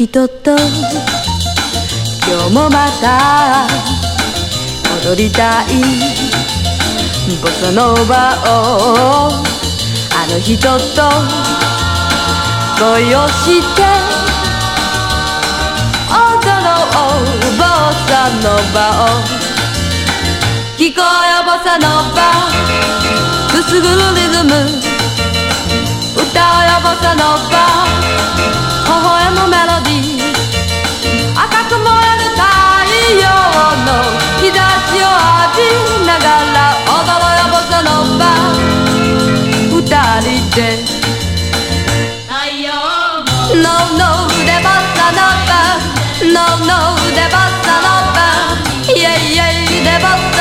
人と今日もまた踊りたいボサノーバをあの人と恋をして踊ろうボサノーバを聞こえよボサノーバくすぐるリズム歌おうよボサノーバ微笑むメロディー赤く燃える太陽の日差しを浴びながら踊ろうよボサノバ二人で太陽 No no でボサノバ No no でボサノバ Yeah yeah でボサ